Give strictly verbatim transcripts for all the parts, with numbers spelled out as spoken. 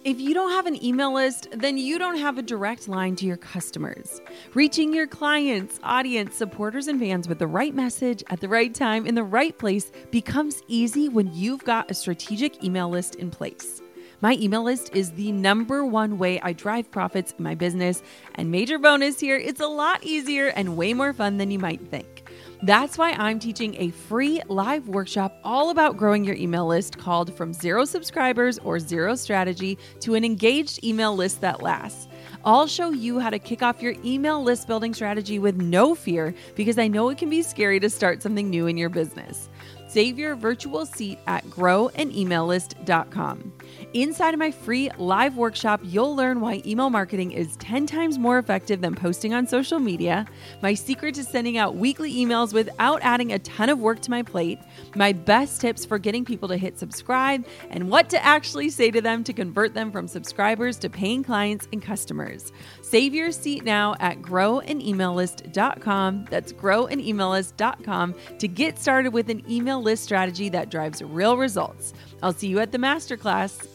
If you don't have an email list, then you don't have a direct line to your customers. Reaching your clients, audience, supporters, and fans with the right message at the right time in the right place becomes easy when you've got a strategic email list in place. My email list is the number one way I drive profits in my business, and major bonus here, it's a lot easier and way more fun than you might think. That's why I'm teaching a free live workshop all about growing your email list called From Zero Subscribers or Zero Strategy to an Engaged Email List That Lasts. I'll show you how to kick off your email list building strategy with no fear, because I know it can be scary to start something new in your business. Save your virtual seat at grow an email list dot com. Inside of my free live workshop, you'll learn why email marketing is ten times more effective than posting on social media, my secret to sending out weekly emails without adding a ton of work to my plate, my best tips for getting people to hit subscribe, and what to actually say to them to convert them from subscribers to paying clients and customers. Save your seat now at grow an email list dot com. That's grow an email list dot com to get started with an email list strategy that drives real results. I'll see you at the masterclass.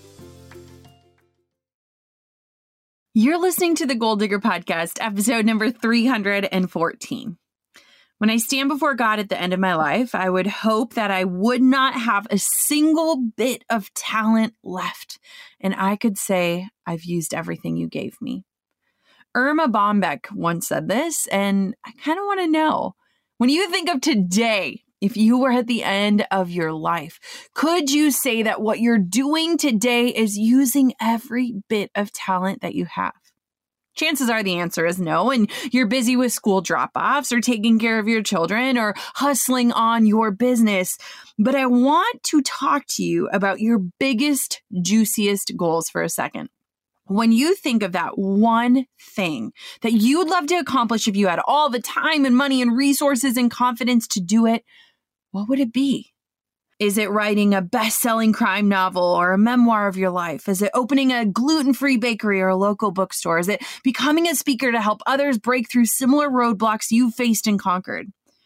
You're listening to the Goal Digger Podcast, episode number three hundred fourteen. When I stand before God at the end of my life, I would hope that I would not have a single bit of talent left, and I could say, I've used everything you gave me. Erma Bombeck once said this, and I kind of want to know, when you think of today, if you were at the end of your life, could you say that what you're doing today is using every bit of talent that you have? Chances are the answer is no, and you're busy with school drop-offs or taking care of your children or hustling on your business. But I want to talk to you about your biggest, juiciest goals for a second. When you think of that one thing that you'd love to accomplish if you had all the time and money and resources and confidence to do it, what would it be? Is it writing a best-selling crime novel or a memoir of your life? Is it opening a gluten-free bakery or a local bookstore? Is it becoming a speaker to help others break through similar roadblocks you've faced and conquered?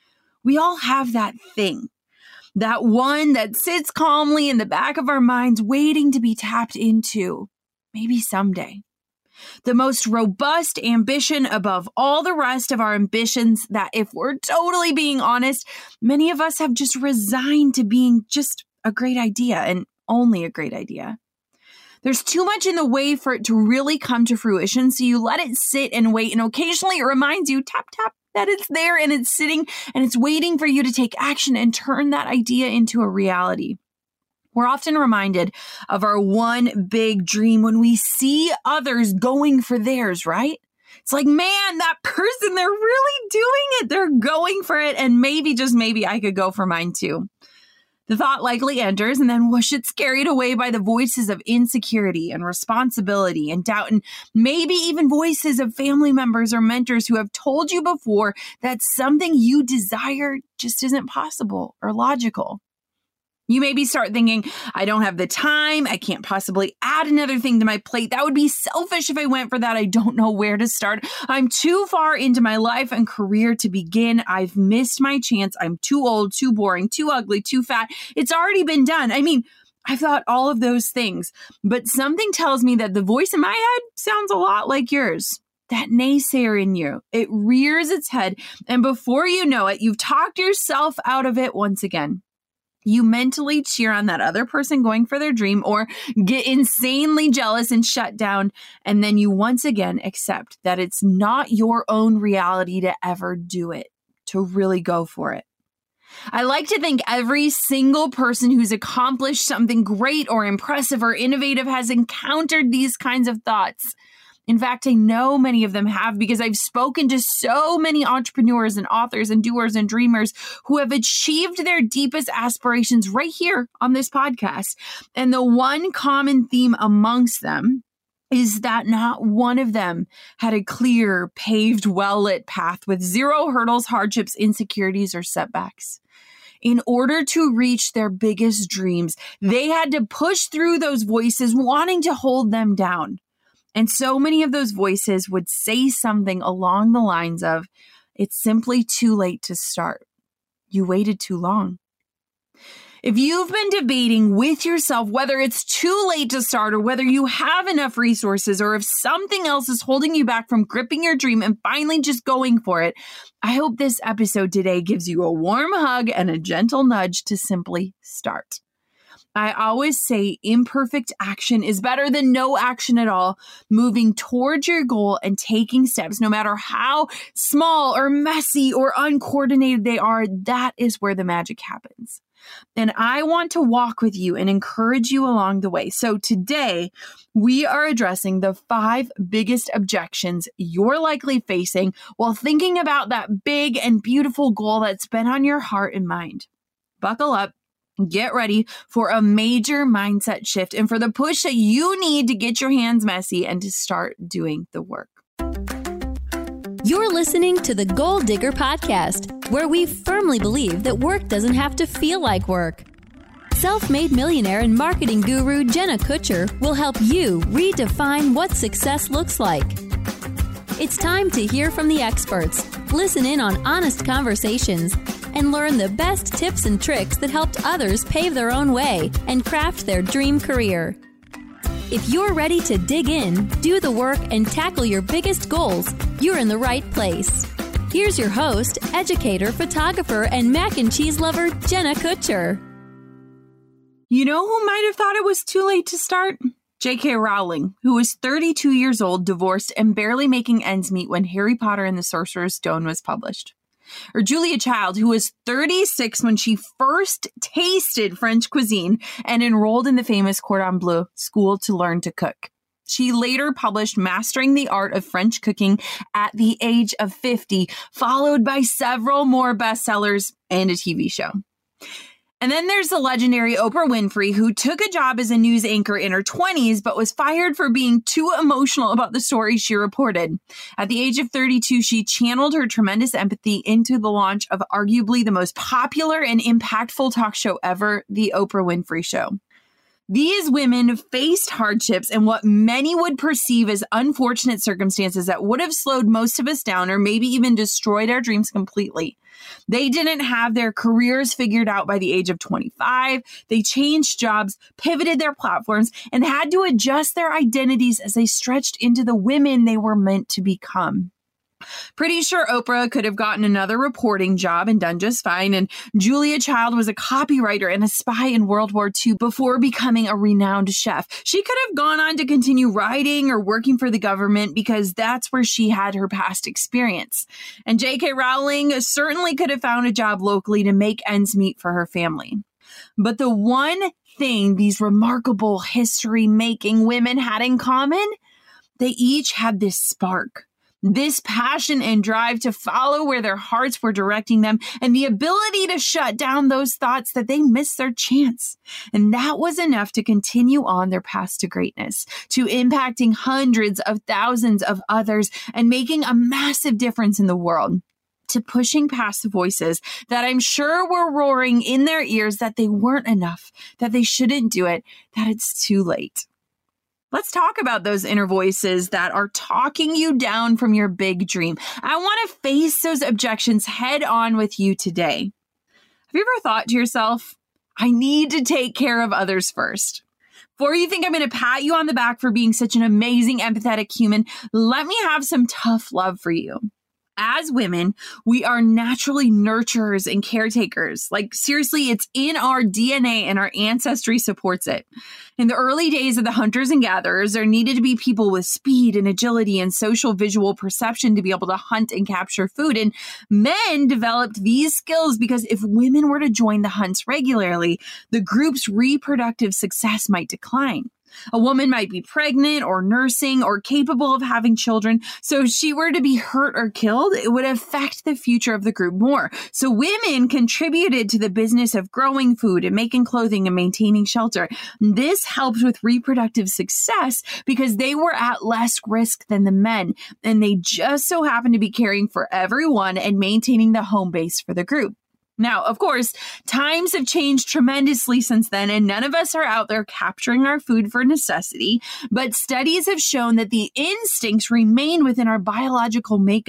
We all have that thing, that one that sits calmly in the back of our minds waiting to be tapped into, maybe someday. The most robust ambition above all the rest of our ambitions that, if we're totally being honest, many of us have just resigned to being just a great idea and only a great idea. There's too much in the way for it to really come to fruition, so you let it sit and wait, and occasionally it reminds you, tap, tap, that it's there and it's sitting and it's waiting for you to take action and turn that idea into a reality. We're often reminded of our one big dream when we see others going for theirs, right? It's like, man, that person, they're really doing it. They're going for it. And maybe, just maybe, I could go for mine too. The thought likely enters, and then whoosh, it's carried away by the voices of insecurity and responsibility and doubt, and maybe even voices of family members or mentors who have told you before that something you desire just isn't possible or logical. You maybe start thinking, I don't have the time. I can't possibly add another thing to my plate. That would be selfish if I went for that. I don't know where to start. I'm too far into my life and career to begin. I've missed my chance. I'm too old, too boring, too ugly, too fat. It's already been done. I mean, I've thought all of those things, but something tells me that the voice in my head sounds a lot like yours. That naysayer in you, it rears its head, and before you know it, you've talked yourself out of it once again. You mentally cheer on that other person going for their dream or get insanely jealous and shut down. And then you once again accept that it's not your own reality to ever do it, to really go for it. I like to think every single person who's accomplished something great or impressive or innovative has encountered these kinds of thoughts. In fact, I know many of them have, because I've spoken to so many entrepreneurs and authors and doers and dreamers who have achieved their deepest aspirations right here on this podcast. And the one common theme amongst them is that not one of them had a clear, paved, well-lit path with zero hurdles, hardships, insecurities, or setbacks. In order to reach their biggest dreams, they had to push through those voices wanting to hold them down. And so many of those voices would say something along the lines of, it's simply too late to start. You waited too long. If you've been debating with yourself whether it's too late to start or whether you have enough resources or if something else is holding you back from gripping your dream and finally just going for it, I hope this episode today gives you a warm hug and a gentle nudge to simply start. I always say imperfect action is better than no action at all. Moving towards your goal and taking steps, no matter how small or messy or uncoordinated they are, that is where the magic happens. And I want to walk with you and encourage you along the way. So today, we are addressing the five biggest objections you're likely facing while thinking about that big and beautiful goal that's been on your heart and mind. Buckle up. Get ready for a major mindset shift and for the push that you need to get your hands messy and to start doing the work. You're listening to the Goal Digger Podcast, where we firmly believe that work doesn't have to feel like work. Self-made millionaire and marketing guru Jenna Kutcher will help you redefine what success looks like. It's time to hear from the experts, listen in on honest conversations, and learn the best tips and tricks that helped others pave their own way and craft their dream career. If you're ready to dig in, do the work, and tackle your biggest goals, you're in the right place. Here's your host, educator, photographer, and mac and cheese lover, Jenna Kutcher. You know who might have thought it was too late to start? J K Rowling, who was thirty-two years old, divorced, and barely making ends meet when Harry Potter and the Sorcerer's Stone was published. Or Julia Child, who was thirty-six when she first tasted French cuisine and enrolled in the famous Cordon Bleu school to learn to cook. She later published Mastering the Art of French Cooking at the age of fifty, followed by several more bestsellers and a T V show. And then there's the legendary Oprah Winfrey, who took a job as a news anchor in her twenties, but was fired for being too emotional about the stories she reported. At the age of thirty-two, she channeled her tremendous empathy into the launch of arguably the most popular and impactful talk show ever, The Oprah Winfrey Show. These women faced hardships and what many would perceive as unfortunate circumstances that would have slowed most of us down or maybe even destroyed our dreams completely. They didn't have their careers figured out by the age of twenty-five. They changed jobs, pivoted their platforms, and had to adjust their identities as they stretched into the women they were meant to become. Pretty sure Oprah could have gotten another reporting job and done just fine, and Julia Child was a copywriter and a spy in World War Two before becoming a renowned chef. She could have gone on to continue writing or working for the government because that's where she had her past experience. And J K Rowling certainly could have found a job locally to make ends meet for her family. But the one thing these remarkable history-making women had in common, they each had this spark. This passion and drive to follow where their hearts were directing them, and the ability to shut down those thoughts that they missed their chance. And that was enough to continue on their path to greatness, to impacting hundreds of thousands of others and making a massive difference in the world, to pushing past the voices that I'm sure were roaring in their ears that they weren't enough, that they shouldn't do it, that it's too late. Let's talk about those inner voices that are talking you down from your big dream. I want to face those objections head on with you today. Have you ever thought to yourself, I need to take care of others first? Before you think I'm going to pat you on the back for being such an amazing, empathetic human, let me have some tough love for you. As women, we are naturally nurturers and caretakers. Like, seriously, it's in our D N A and our ancestry supports it. In the early days of the hunters and gatherers, there needed to be people with speed and agility and social visual perception to be able to hunt and capture food. And men developed these skills because if women were to join the hunts regularly, the group's reproductive success might decline. A woman might be pregnant or nursing or capable of having children. So if she were to be hurt or killed, it would affect the future of the group more. So women contributed to the business of growing food and making clothing and maintaining shelter. This helped with reproductive success because they were at less risk than the men. And they just so happened to be caring for everyone and maintaining the home base for the group. Now, of course, times have changed tremendously since then, and none of us are out there capturing our food for necessity, but studies have shown that the instincts remain within our biological makeup.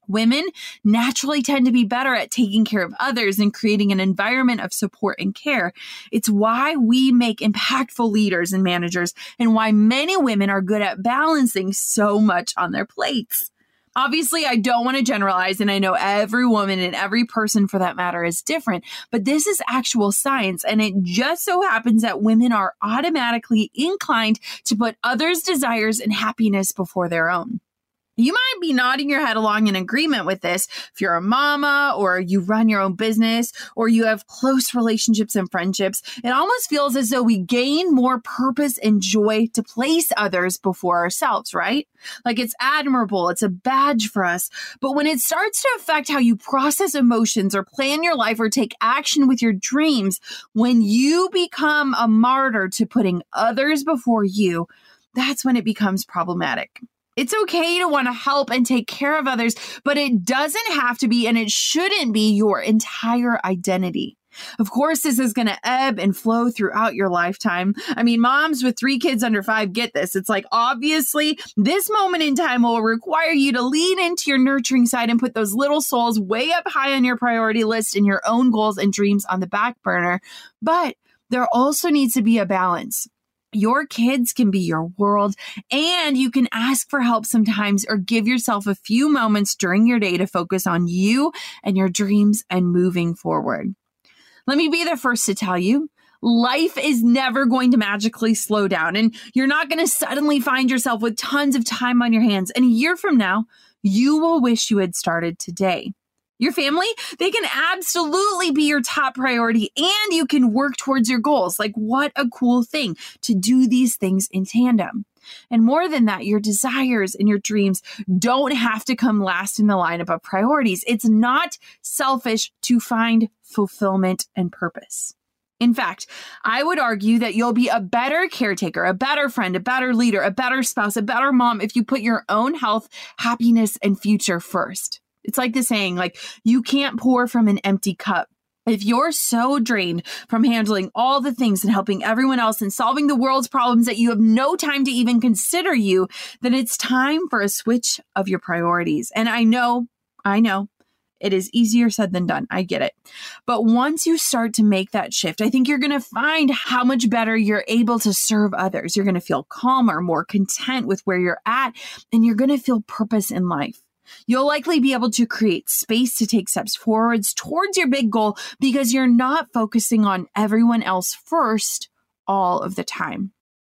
Women naturally tend to be better at taking care of others and creating an environment of support and care. It's why we make impactful leaders and managers, and why many women are good at balancing so much on their plates. Obviously, I don't want to generalize, and I know every woman and every person for that matter is different, but this is actual science, and it just so happens that women are automatically inclined to put others' desires and happiness before their own. You might be nodding your head along in agreement with this if you're a mama, or you run your own business, or you have close relationships and friendships. It almost feels as though we gain more purpose and joy to place others before ourselves, right? Like it's admirable. It's a badge for us. But when it starts to affect how you process emotions or plan your life or take action with your dreams, when you become a martyr to putting others before you, that's when it becomes problematic. It's okay to want to help and take care of others, but it doesn't have to be, and it shouldn't be, your entire identity. Of course, this is going to ebb and flow throughout your lifetime. I mean, moms with three kids under five get this. It's like, obviously, this moment in time will require you to lean into your nurturing side and put those little souls way up high on your priority list and your own goals and dreams on the back burner. But there also needs to be a balance. Your kids can be your world, and you can ask for help sometimes or give yourself a few moments during your day to focus on you and your dreams and moving forward. Let me be the first to tell you, life is never going to magically slow down, and you're not going to suddenly find yourself with tons of time on your hands. And a year from now, you will wish you had started today. Your family, they can absolutely be your top priority, and you can work towards your goals. Like, what a cool thing to do these things in tandem. And more than that, your desires and your dreams don't have to come last in the lineup of priorities. It's not selfish to find fulfillment and purpose. In fact, I would argue that you'll be a better caretaker, a better friend, a better leader, a better spouse, a better mom if you put your own health, happiness, and future first. It's like the saying, like, you can't pour from an empty cup. If you're so drained from handling all the things and helping everyone else and solving the world's problems that you have no time to even consider you, then it's time for a switch of your priorities. And I know, I know, it is easier said than done. I get it. But once you start to make that shift, I think you're going to find how much better you're able to serve others. You're going to feel calmer, more content with where you're at, and you're going to feel purpose in life. You'll likely be able to create space to take steps forwards towards your big goal because you're not focusing on everyone else first all of the time.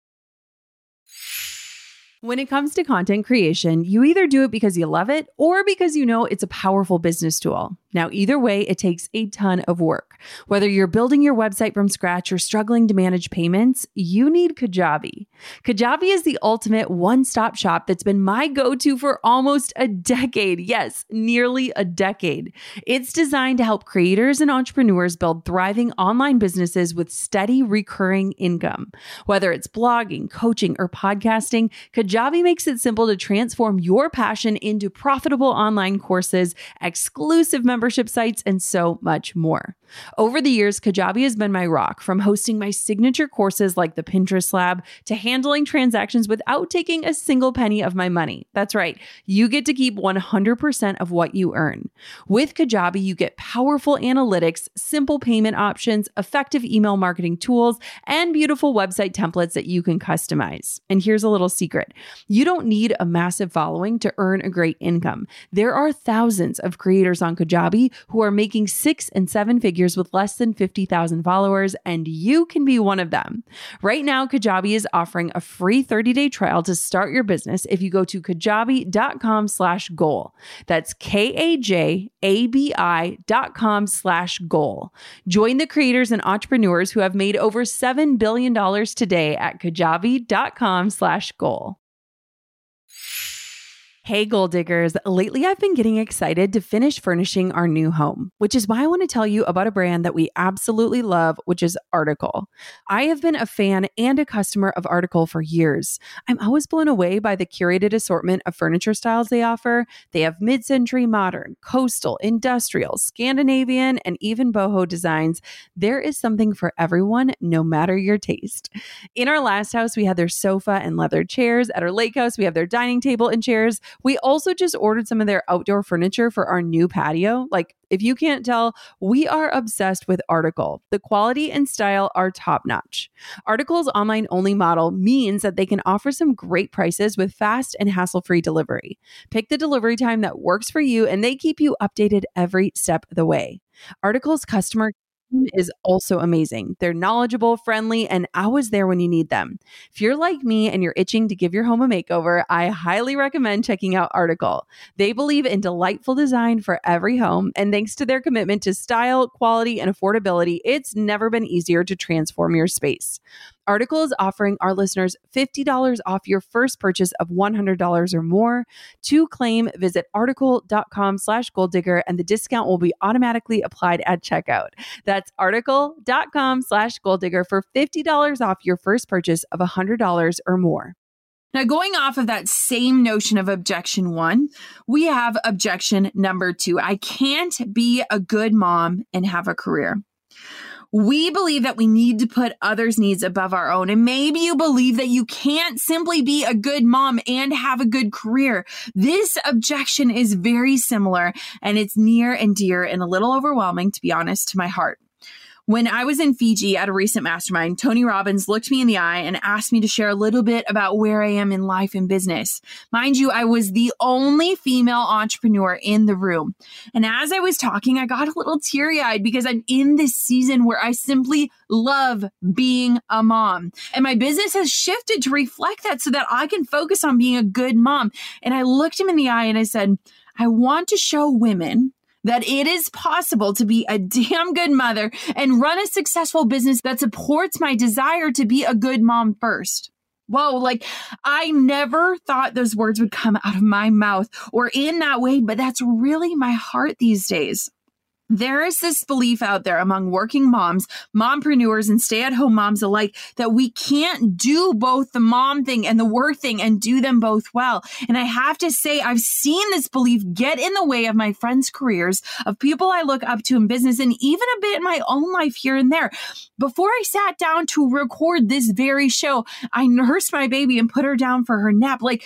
When it comes to content creation, you either do it because you love it or because you know it's a powerful business tool. Now, either way, it takes a ton of work. Whether you're building your website from scratch or struggling to manage payments, you need Kajabi. Kajabi is the ultimate one-stop shop that's been my go-to for almost a decade. Yes, nearly a decade. It's designed to help creators and entrepreneurs build thriving online businesses with steady recurring income. Whether it's blogging, coaching, or podcasting, Kajabi makes it simple to transform your passion into profitable online courses, exclusive memberships, membership sites, and so much more. Over the years, Kajabi has been my rock, from hosting my signature courses like the Pinterest Lab to handling transactions without taking a single penny of my money. That's right. You get to keep one hundred percent of what you earn. With Kajabi, you get powerful analytics, simple payment options, effective email marketing tools, and beautiful website templates that you can customize. And here's a little secret. You don't need a massive following to earn a great income. There are thousands of creators on Kajabi who are making six and seven figures with less than fifty thousand followers, and you can be one of them. Right now, Kajabi is offering a free thirty-day trial to start your business if you go to kajabi.com slash goal. That's K-A-J-A-B-I dot com slash goal. Join the creators and entrepreneurs who have made over seven billion dollars today at kajabi.com slash goal. Hey, goal diggers. Lately, I've been getting excited to finish furnishing our new home, which is why I want to tell you about a brand that we absolutely love, which is Article. I have been a fan and a customer of Article for years. I'm always blown away by the curated assortment of furniture styles they offer. They have mid-century modern, coastal, industrial, Scandinavian, and even boho designs. There is something for everyone, no matter your taste. In our last house, we had their sofa and leather chairs. At our lake house, we have their dining table and chairs. We also just ordered some of their outdoor furniture for our new patio. Like, if you can't tell, we are obsessed with Article. The quality and style are top notch. Article's online only model means that they can offer some great prices with fast and hassle-free delivery. Pick the delivery time that works for you, and they keep you updated every step of the way. Article's customer is also amazing. They're knowledgeable, friendly, and always there when you need them. If you're like me and you're itching to give your home a makeover, I highly recommend checking out Article. They believe in delightful design for every home, and thanks to their commitment to style, quality, and affordability, it's never been easier to transform your space. Article is offering our listeners fifty dollars off your first purchase of one hundred dollars or more. To claim, visit article.com slash gold digger, and the discount will be automatically applied at checkout. That's article.com slash gold digger for fifty dollars off your first purchase of one hundred dollars or more. Now, going off of that same notion of objection one, we have objection number two. I can't be a good mom and have a career. We believe that we need to put others' needs above our own. And maybe you believe that you can't simply be a good mom and have a good career. This objection is very similar, and it's near and dear and a little overwhelming, to be honest, to my heart. When I was in Fiji at a recent mastermind, Tony Robbins looked me in the eye and asked me to share a little bit about where I am in life and business. Mind you, I was the only female entrepreneur in the room. And as I was talking, I got a little teary-eyed because I'm in this season where I simply love being a mom. And my business has shifted to reflect that so that I can focus on being a good mom. And I looked him in the eye and I said, I want to show women that it is possible to be a damn good mother and run a successful business that supports my desire to be a good mom first. Whoa, like I never thought those words would come out of my mouth or in that way, but that's really my heart these days. There is this belief out there among working moms, mompreneurs, and stay-at-home moms alike that we can't do both the mom thing and the work thing and do them both well. And I have to say, I've seen this belief get in the way of my friends' careers, of people I look up to in business, and even a bit in my own life here and there. Before I sat down to record this very show, I nursed my baby and put her down for her nap. Like,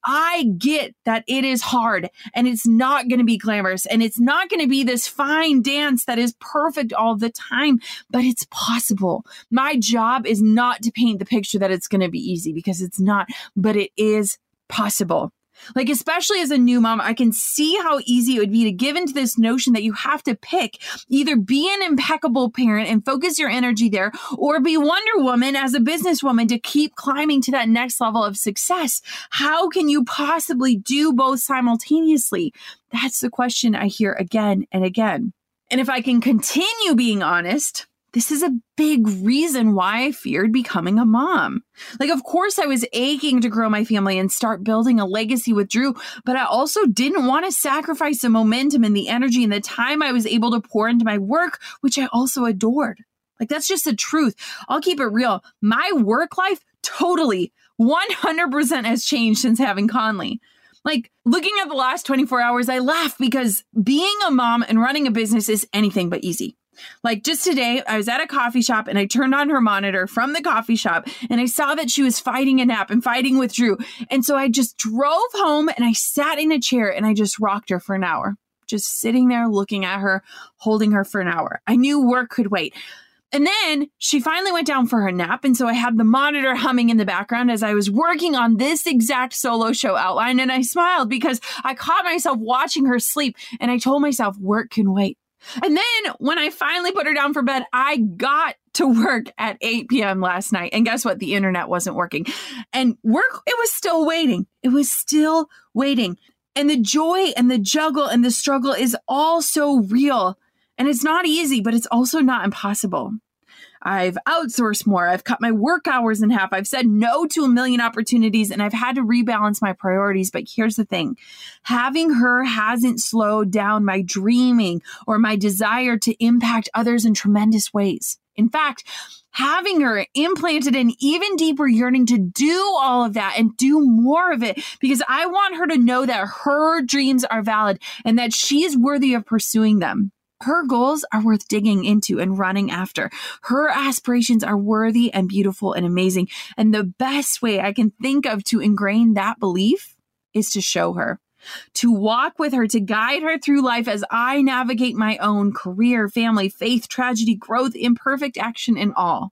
I get that it is hard and it's not going to be glamorous and it's not going to be this fine dance that is perfect all the time, but it's possible. My job is not to paint the picture that it's going to be easy because it's not, but it is possible. Like, especially as a new mom, I can see how easy it would be to give into this notion that you have to pick either be an impeccable parent and focus your energy there, or be Wonder Woman as a businesswoman to keep climbing to that next level of success. How can you possibly do both simultaneously? That's the question I hear again and again. And if I can continue being honest, this is a big reason why I feared becoming a mom. Like, of course, I was aching to grow my family and start building a legacy with Drew, but I also didn't want to sacrifice the momentum and the energy and the time I was able to pour into my work, which I also adored. Like, that's just the truth. I'll keep it real. My work life totally one hundred percent has changed since having Conley. Like, looking at the last twenty-four hours, I laugh because being a mom and running a business is anything but easy. Like, just today, I was at a coffee shop and I turned on her monitor from the coffee shop and I saw that she was fighting a nap and fighting with Drew. And so I just drove home and I sat in a chair and I just rocked her for an hour, just sitting there looking at her, holding her for an hour. I knew work could wait. And then she finally went down for her nap. And so I had the monitor humming in the background as I was working on this exact solo show outline. And I smiled because I caught myself watching her sleep and I told myself work can wait. And then when I finally put her down for bed, I got to work at eight p.m. last night. And guess what? The internet wasn't working. And work, it was still waiting. It was still waiting. And the joy and the juggle and the struggle is all so real. And it's not easy, but it's also not impossible. I've outsourced more. I've cut my work hours in half. I've said no to a million opportunities and I've had to rebalance my priorities. But here's the thing. Having her hasn't slowed down my dreaming or my desire to impact others in tremendous ways. In fact, having her implanted an even deeper yearning to do all of that and do more of it because I want her to know that her dreams are valid and that she is worthy of pursuing them. Her goals are worth digging into and running after. Her aspirations are worthy and beautiful and amazing. And the best way I can think of to ingrain that belief is to show her. to walk with her, to guide her through life as I navigate my own career, family, faith, tragedy, growth, imperfect action, and all.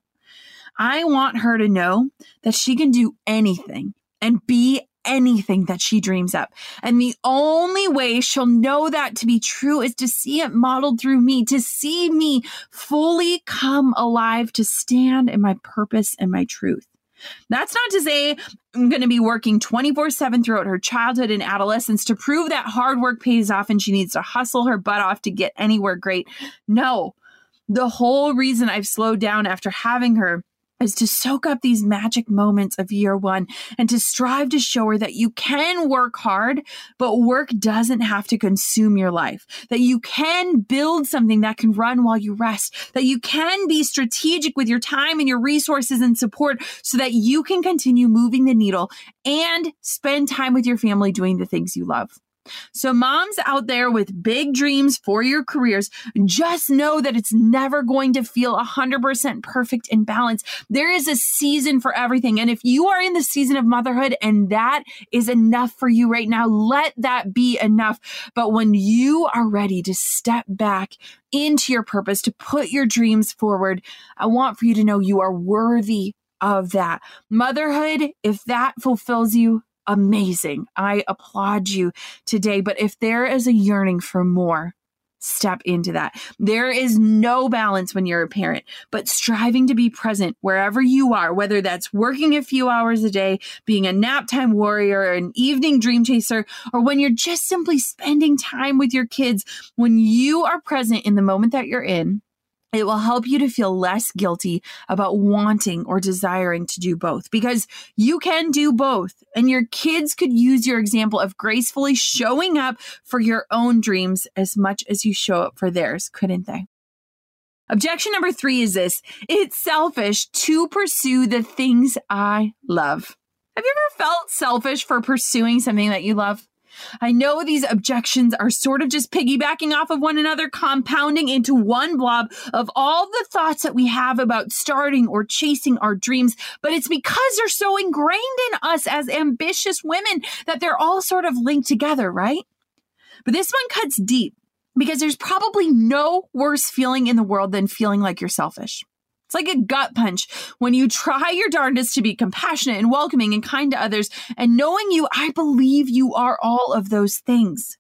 I want her to know that she can do anything and be anything that she dreams up. And the only way she'll know that to be true is to see it modeled through me, to see me fully come alive, to stand in my purpose and my truth. That's not to say I'm going to be working twenty-four seven throughout her childhood and adolescence to prove that hard work pays off and she needs to hustle her butt off to get anywhere great. No, the whole reason I've slowed down after having her is to soak up these magic moments of year one and to strive to show her that you can work hard, but work doesn't have to consume your life, that you can build something that can run while you rest, that you can be strategic with your time and your resources and support so that you can continue moving the needle and spend time with your family doing the things you love. So moms out there with big dreams for your careers, just know that it's never going to feel one hundred percent perfect and balanced. There is a season for everything. And if you are in the season of motherhood and that is enough for you right now, let that be enough. But when you are ready to step back into your purpose, to put your dreams forward, I want for you to know you are worthy of that. Motherhood, if that fulfills you, amazing. I applaud you today. But if there is a yearning for more, step into that. There is no balance when you're a parent, but striving to be present wherever you are, whether that's working a few hours a day, being a nap time warrior, an evening dream chaser, or when you're just simply spending time with your kids, when you are present in the moment that you're in, it will help you to feel less guilty about wanting or desiring to do both, because you can do both. And your kids could use your example of gracefully showing up for your own dreams as much as you show up for theirs, couldn't they? Objection number three is this: it's selfish to pursue the things I love. Have you ever felt selfish for pursuing something that you love? I know these objections are sort of just piggybacking off of one another, compounding into one blob of all the thoughts that we have about starting or chasing our dreams, but it's because they're so ingrained in us as ambitious women that they're all sort of linked together, right? But this one cuts deep because there's probably no worse feeling in the world than feeling like you're selfish. It's like a gut punch when you try your darndest to be compassionate and welcoming and kind to others, and knowing you, I believe you are all of those things.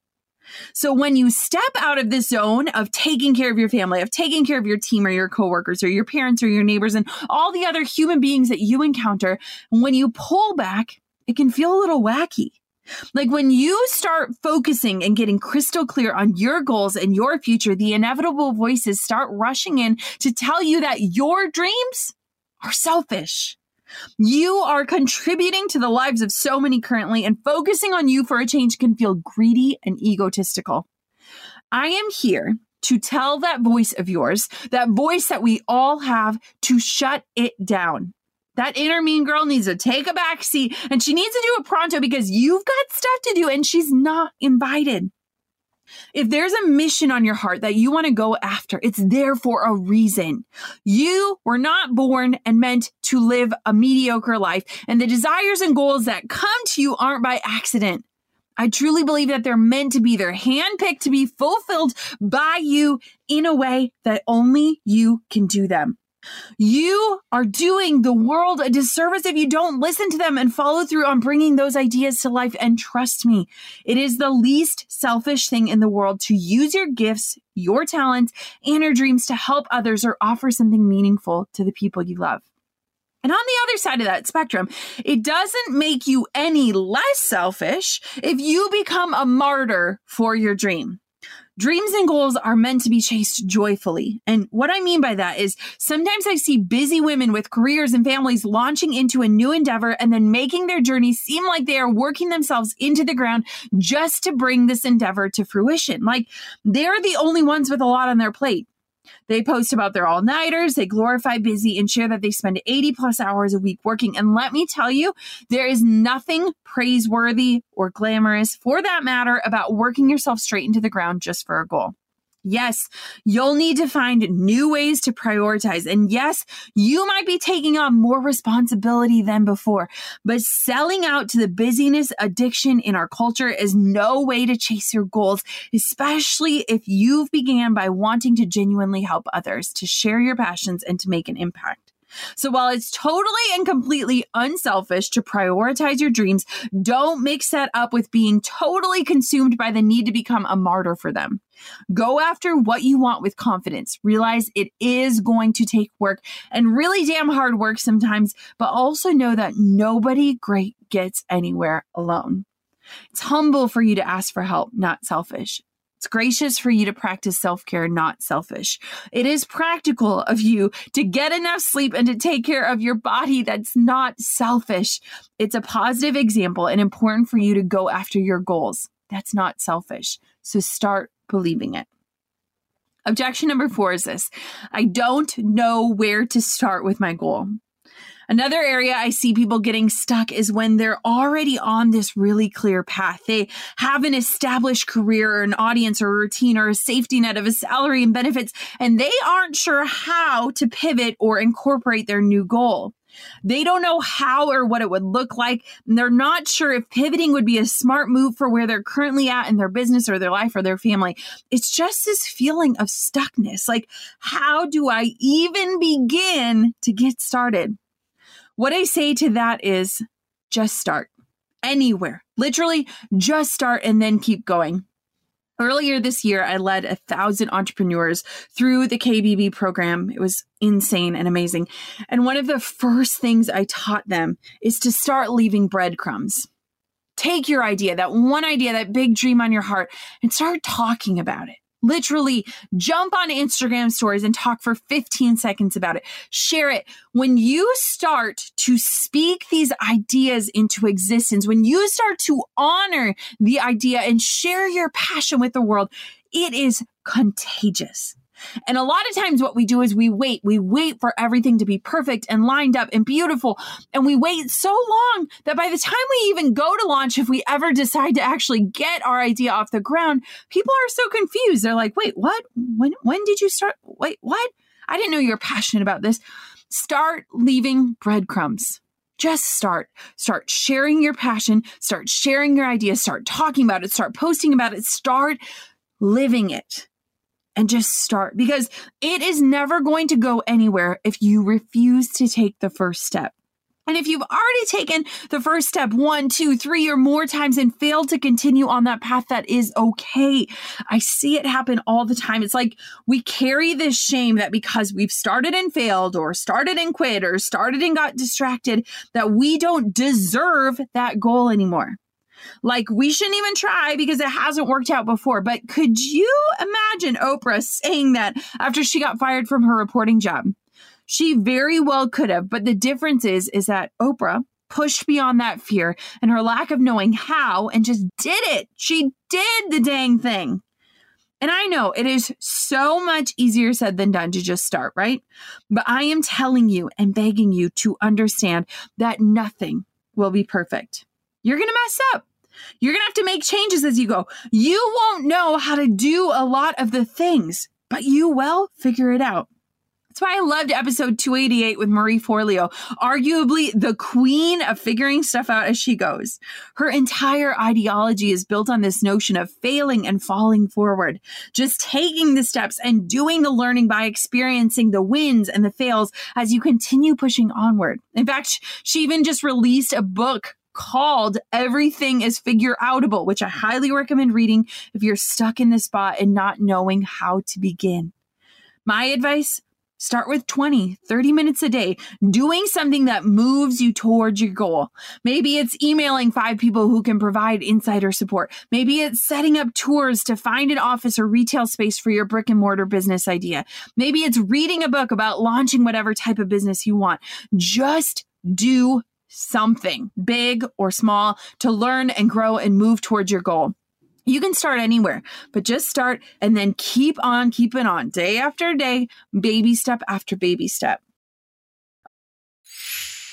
So when you step out of this zone of taking care of your family, of taking care of your team or your coworkers or your parents or your neighbors and all the other human beings that you encounter, when you pull back, it can feel a little wacky. Like when you start focusing and getting crystal clear on your goals and your future, the inevitable voices start rushing in to tell you that your dreams are selfish. You are contributing to the lives of so many currently, and focusing on you for a change can feel greedy and egotistical. I am here to tell that voice of yours, that voice that we all have, to shut it down. That inner mean girl needs to take a back seat, and she needs to do it pronto because you've got stuff to do and she's not invited. If there's a mission on your heart that you want to go after, it's there for a reason. You were not born and meant to live a mediocre life, and the desires and goals that come to you aren't by accident. I truly believe that they're meant to be. They're handpicked to be fulfilled by you in a way that only you can do them. You are doing the world a disservice if you don't listen to them and follow through on bringing those ideas to life. And trust me, it is the least selfish thing in the world to use your gifts, your talents, and your dreams to help others or offer something meaningful to the people you love. And on the other side of that spectrum, it doesn't make you any less selfish if you become a martyr for your dream. Dreams and goals are meant to be chased joyfully. And what I mean by that is sometimes I see busy women with careers and families launching into a new endeavor and then making their journey seem like they are working themselves into the ground just to bring this endeavor to fruition. Like they're the only ones with a lot on their plate. They post about their all-nighters, they glorify busy, and share that they spend eighty plus hours a week working. And let me tell you, there is nothing praiseworthy or glamorous, for that matter, about working yourself straight into the ground just for a goal. Yes, you'll need to find new ways to prioritize. And yes, you might be taking on more responsibility than before, but selling out to the busyness addiction in our culture is no way to chase your goals, especially if you've began by wanting to genuinely help others, to share your passions, and to make an impact. So while it's totally and completely unselfish to prioritize your dreams, don't mix that up with being totally consumed by the need to become a martyr for them. Go after what you want with confidence. Realize it is going to take work and really damn hard work sometimes, but also know that nobody great gets anywhere alone. It's humble for you to ask for help, not selfish. It's gracious for you to practice self-care, not selfish. It is practical of you to get enough sleep and to take care of your body. That's not selfish. It's a positive example and important for you to go after your goals. That's not selfish. So start believing it. Objection number four is this: I don't know where to start with my goal. Another area I see people getting stuck is when they're already on this really clear path. They have an established career or an audience or a routine or a safety net of a salary and benefits, and they aren't sure how to pivot or incorporate their new goal. They don't know how or what it would look like. And they're not sure if pivoting would be a smart move for where they're currently at in their business or their life or their family. It's just this feeling of stuckness. Like, how do I even begin to get started? What I say to that is just start anywhere. Literally just start and then keep going. Earlier this year, I led a thousand entrepreneurs through the K B B program. It was insane and amazing. And one of the first things I taught them is to start leaving breadcrumbs. Take your idea, that one idea, that big dream on your heart, and start talking about it. Literally jump on Instagram stories and talk for fifteen seconds about it. Share it. When you start to speak these ideas into existence, when you start to honor the idea and share your passion with the world, it is contagious. And a lot of times what we do is we wait. We wait for everything to be perfect and lined up and beautiful. And we wait so long that by the time we even go to launch, if we ever decide to actually get our idea off the ground, people are so confused. They're like, wait, what? When, when did you start? Wait, what? I didn't know you were passionate about this. Start leaving breadcrumbs. Just start. Start sharing your passion. Start sharing your ideas. Start talking about it. Start posting about it. Start living it. And just start, because it is never going to go anywhere if you refuse to take the first step. And if you've already taken the first step one, two, three, or more times and failed to continue on that path, that is okay. I see it happen all the time. It's like we carry this shame that because we've started and failed, or started and quit, or started and got distracted, that we don't deserve that goal anymore. Like, we shouldn't even try because it hasn't worked out before. But could you imagine Oprah saying that after she got fired from her reporting job? She very well could have. But the difference is, is that Oprah pushed beyond that fear and her lack of knowing how and just did it. She did the dang thing. And I know it is so much easier said than done to just start, right? But I am telling you and begging you to understand that nothing will be perfect. You're going to mess up. You're going to have to make changes as you go. You won't know how to do a lot of the things, but you will figure it out. That's why I loved episode two eighty-eight with Marie Forleo, arguably the queen of figuring stuff out as she goes. Her entire ideology is built on this notion of failing and falling forward, just taking the steps and doing the learning by experiencing the wins and the fails as you continue pushing onward. In fact, she even just released a book called Everything is Figure Outable, which I highly recommend reading if you're stuck in this spot and not knowing how to begin. My advice: start with twenty, thirty minutes a day, doing something that moves you towards your goal. Maybe it's emailing five people who can provide insider support. Maybe it's setting up tours to find an office or retail space for your brick and mortar business idea. Maybe it's reading a book about launching whatever type of business you want. Just do something, big or small, to learn and grow and move towards your goal. You can start anywhere, but just start and then keep on keeping on day after day, baby step after baby step.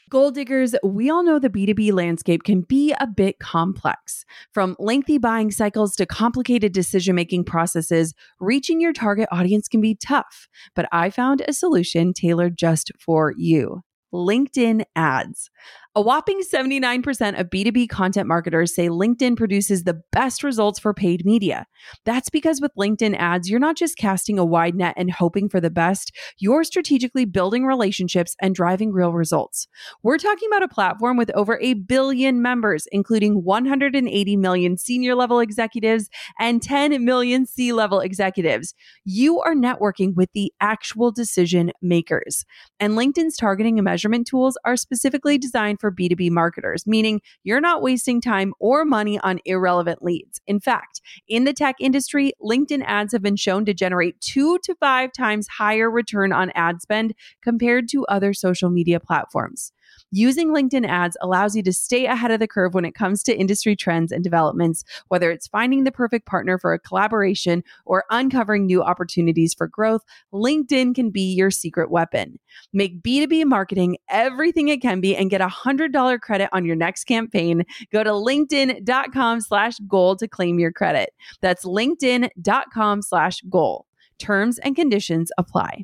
Goal diggers, we all know the B two B landscape can be a bit complex. From lengthy buying cycles to complicated decision-making processes, reaching your target audience can be tough. But I found a solution tailored just for you. LinkedIn ads. A whopping seventy-nine percent of B two B content marketers say LinkedIn produces the best results for paid media. That's because with LinkedIn ads, you're not just casting a wide net and hoping for the best, you're strategically building relationships and driving real results. We're talking about a platform with over a billion members, including one hundred eighty million senior level executives and ten million C-level executives. You are networking with the actual decision makers. And LinkedIn's targeting and measurement tools are specifically designed for B two B marketers, meaning you're not wasting time or money on irrelevant leads. In fact, in the tech industry, LinkedIn ads have been shown to generate two to five times higher return on ad spend compared to other social media platforms. Using LinkedIn ads allows you to stay ahead of the curve when it comes to industry trends and developments, whether it's finding the perfect partner for a collaboration or uncovering new opportunities for growth. LinkedIn can be your secret weapon. Make B two B marketing everything it can be and get a one hundred dollars credit on your next campaign. Go to linkedin.com slash goal to claim your credit. That's linkedin.com slash goal. Terms and conditions apply.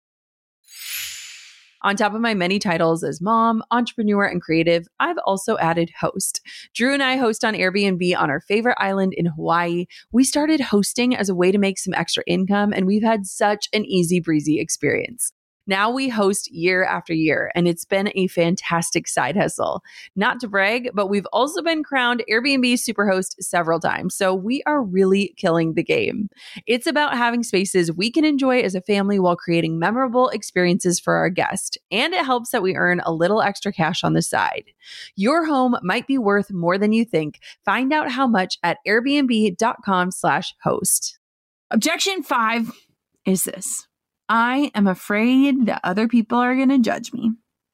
On top of my many titles as mom, entrepreneur, and creative, I've also added host. Drew and I host on Airbnb on our favorite island in Hawaii. We started hosting as a way to make some extra income, and we've had such an easy breezy experience. Now we host year after year, and it's been a fantastic side hustle. Not to brag, but we've also been crowned Airbnb Superhost several times, so we are really killing the game. It's about having spaces we can enjoy as a family while creating memorable experiences for our guests, and it helps that we earn a little extra cash on the side. Your home might be worth more than you think. Find out how much at airbnb.com slash host. Objection five is this. I am afraid that other people are going to judge me.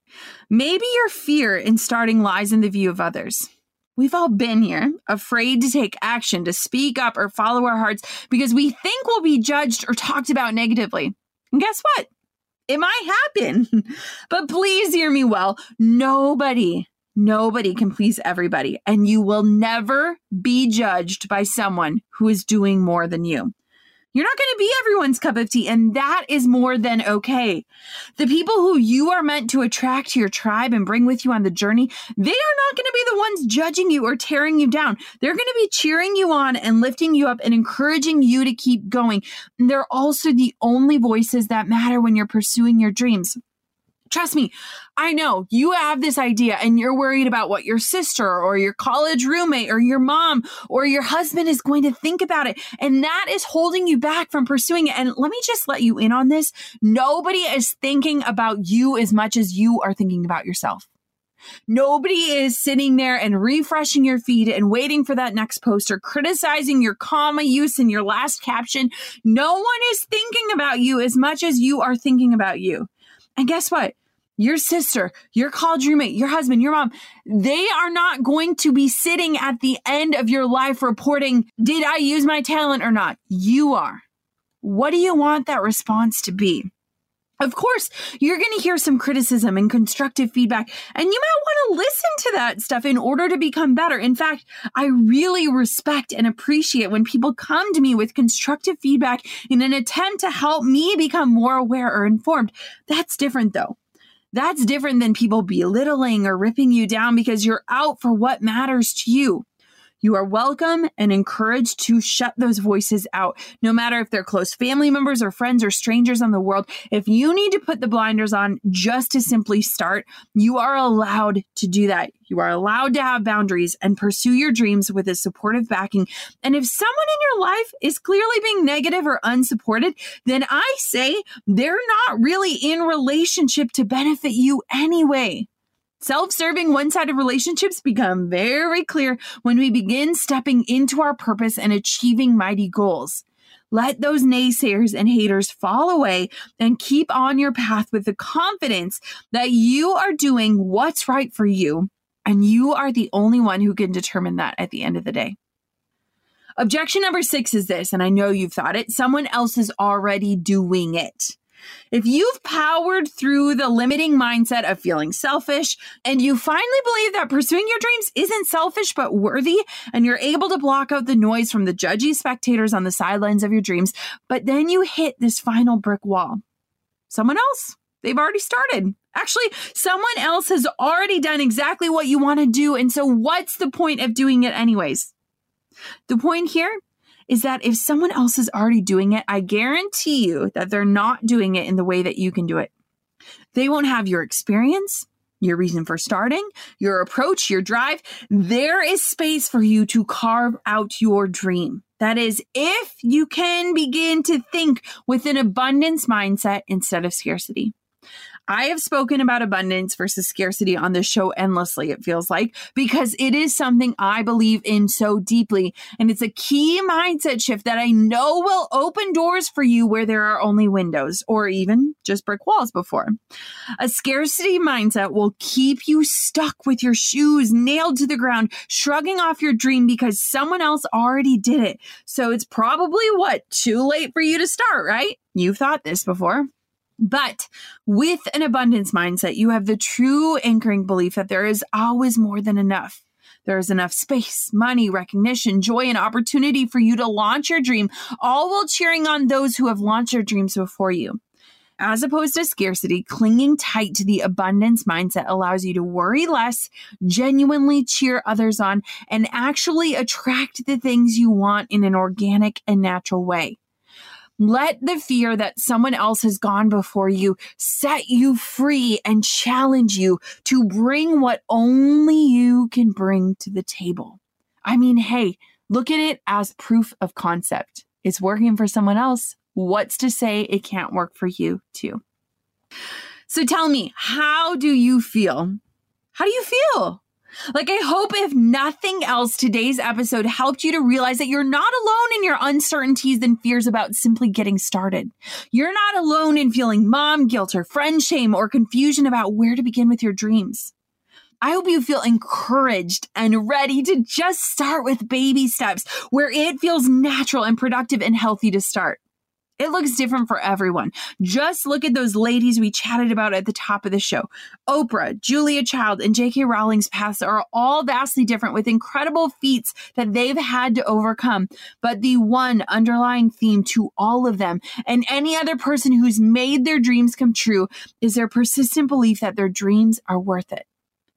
Maybe your fear in starting lies in the view of others. We've all been here, afraid to take action, to speak up or follow our hearts because we think we'll be judged or talked about negatively. And guess what? It might happen. But please hear me well. Nobody, nobody can please everybody. And you will never be judged by someone who is doing more than you. You're not going to be everyone's cup of tea, and that is more than okay. The people who you are meant to attract to your tribe and bring with you on the journey, they are not going to be the ones judging you or tearing you down. They're going to be cheering you on and lifting you up and encouraging you to keep going. And they're also the only voices that matter when you're pursuing your dreams. Trust me, I know you have this idea and you're worried about what your sister or your college roommate or your mom or your husband is going to think about it. And that is holding you back from pursuing it. And let me just let you in on this. Nobody is thinking about you as much as you are thinking about yourself. Nobody is sitting there and refreshing your feed and waiting for that next post or criticizing your comma use in your last caption. No one is thinking about you as much as you are thinking about you. And guess what? Your sister, your college roommate, your husband, your mom, they are not going to be sitting at the end of your life reporting, did I use my talent or not? You are. What do you want that response to be? Of course, you're going to hear some criticism and constructive feedback, and you might want to listen to that stuff in order to become better. In fact, I really respect and appreciate when people come to me with constructive feedback in an attempt to help me become more aware or informed. That's different, though. That's different than people belittling or ripping you down because you're out for what matters to you. You are welcome and encouraged to shut those voices out, no matter if they're close family members or friends or strangers on the world. If you need to put the blinders on just to simply start, you are allowed to do that. You are allowed to have boundaries and pursue your dreams with a supportive backing. And if someone in your life is clearly being negative or unsupported, then I say they're not really in relationship to benefit you anyway. Self-serving, one-sided relationships become very clear when we begin stepping into our purpose and achieving mighty goals. Let those naysayers and haters fall away and keep on your path with the confidence that you are doing what's right for you, and you are the only one who can determine that at the end of the day. Objection number six is this, and I know you've thought it. Someone else is already doing it. If you've powered through the limiting mindset of feeling selfish and you finally believe that pursuing your dreams isn't selfish but worthy, and you're able to block out the noise from the judgy spectators on the sidelines of your dreams, but then you hit this final brick wall. Someone else, they've already started. Actually, someone else has already done exactly what you want to do. And so what's the point of doing it anyways? The point here is that if someone else is already doing it, I guarantee you that they're not doing it in the way that you can do it. They won't have your experience, your reason for starting, your approach, your drive. There is space for you to carve out your dream. That is, if you can begin to think with an abundance mindset instead of scarcity. I have spoken about abundance versus scarcity on this show endlessly, it feels like, because it is something I believe in so deeply. And it's a key mindset shift that I know will open doors for you where there are only windows or even just brick walls before. A scarcity mindset will keep you stuck with your shoes nailed to the ground, shrugging off your dream because someone else already did it. So it's probably what? Too late for you to start, right? You've thought this before. But with an abundance mindset, you have the true anchoring belief that there is always more than enough. There is enough space, money, recognition, joy, and opportunity for you to launch your dream, all while cheering on those who have launched their dreams before you. As opposed to scarcity, clinging tight to the abundance mindset allows you to worry less, genuinely cheer others on, and actually attract the things you want in an organic and natural way. Let the fear that someone else has gone before you set you free and challenge you to bring what only you can bring to the table. I mean, hey, look at it as proof of concept. It's working for someone else. What's to say it can't work for you too? So tell me, how do you feel? How do you feel? Like, I hope if nothing else, today's episode helped you to realize that you're not alone in your uncertainties and fears about simply getting started. You're not alone in feeling mom guilt or friend shame or confusion about where to begin with your dreams. I hope you feel encouraged and ready to just start with baby steps where it feels natural and productive and healthy to start. It looks different for everyone. Just look at those ladies we chatted about at the top of the show. Oprah, Julia Child, and J K Rowling's paths are all vastly different with incredible feats that they've had to overcome. But the one underlying theme to all of them and any other person who's made their dreams come true is their persistent belief that their dreams are worth it.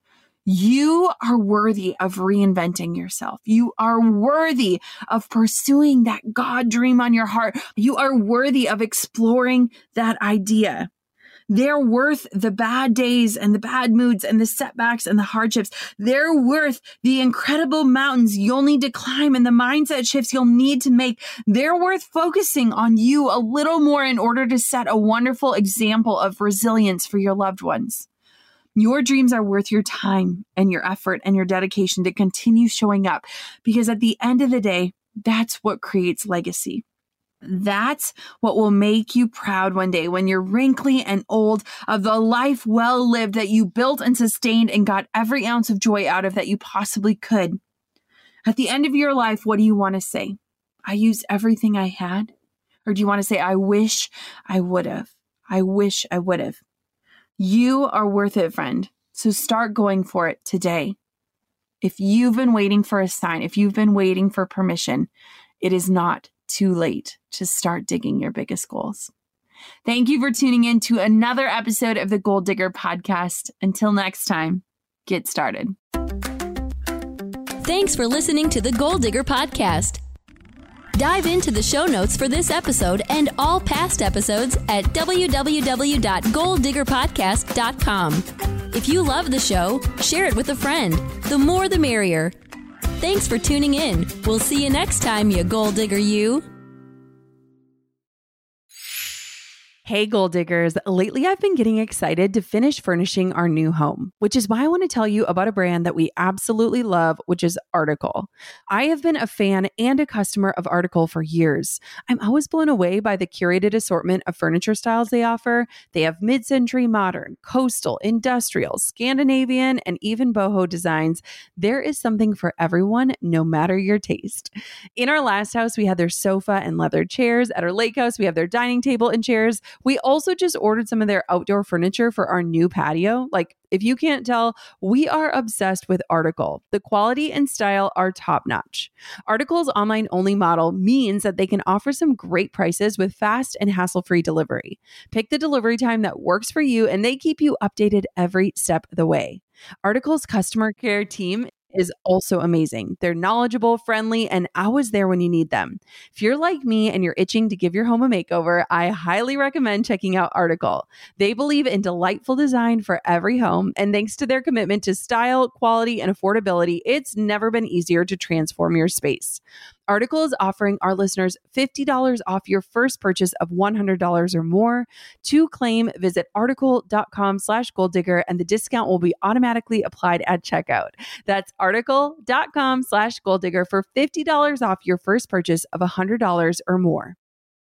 You are worthy of reinventing yourself. You are worthy of pursuing that God dream on your heart. You are worthy of exploring that idea. They're worth the bad days and the bad moods and the setbacks and the hardships. They're worth the incredible mountains you'll need to climb and the mindset shifts you'll need to make. They're worth focusing on you a little more in order to set a wonderful example of resilience for your loved ones. Your dreams are worth your time and your effort and your dedication to continue showing up, because at the end of the day, that's what creates legacy. That's what will make you proud one day when you're wrinkly and old of the life well lived that you built and sustained and got every ounce of joy out of that you possibly could. At the end of your life, what do you want to say? I used everything I had? Or do you want to say, I wish I would have? I wish I would have. You are worth it, friend. So start going for it today. If you've been waiting for a sign, if you've been waiting for permission, it is not too late to start digging your biggest goals. Thank you for tuning in to another episode of the Goal Digger Podcast. Until next time, get started. Thanks for listening to the Goal Digger Podcast. Dive into the show notes for this episode and all past episodes at w w w dot goal digger podcast dot com. If you love the show, share it with a friend. The more the merrier. Thanks for tuning in. We'll see you next time, you goal digger you. Hey, Goal Diggers. Lately, I've been getting excited to finish furnishing our new home, which is why I want to tell you about a brand that we absolutely love, which is Article. I have been a fan and a customer of Article for years. I'm always blown away by the curated assortment of furniture styles they offer. They have mid-century modern, coastal, industrial, Scandinavian, and even boho designs. There is something for everyone, no matter your taste. In our last house, we had their sofa and leather chairs. At our lake house, we have their dining table and chairs. We also just ordered some of their outdoor furniture for our new patio. Like, if you can't tell, we are obsessed with Article. The quality and style are top notch. Article's online only model means that they can offer some great prices with fast and hassle-free delivery. Pick the delivery time that works for you, and they keep you updated every step of the way. Article's customer care team is also amazing. They're knowledgeable, friendly, and always there when you need them. If you're like me and you're itching to give your home a makeover, I highly recommend checking out Article. They believe in delightful design for every home, and thanks to their commitment to style, quality, and affordability, it's never been easier to transform your space. Article is offering our listeners fifty dollars off your first purchase of one hundred dollars or more. To claim, visit article.com slash gold digger, and the discount will be automatically applied at checkout. That's article.com slash gold digger for fifty dollars off your first purchase of one hundred dollars or more.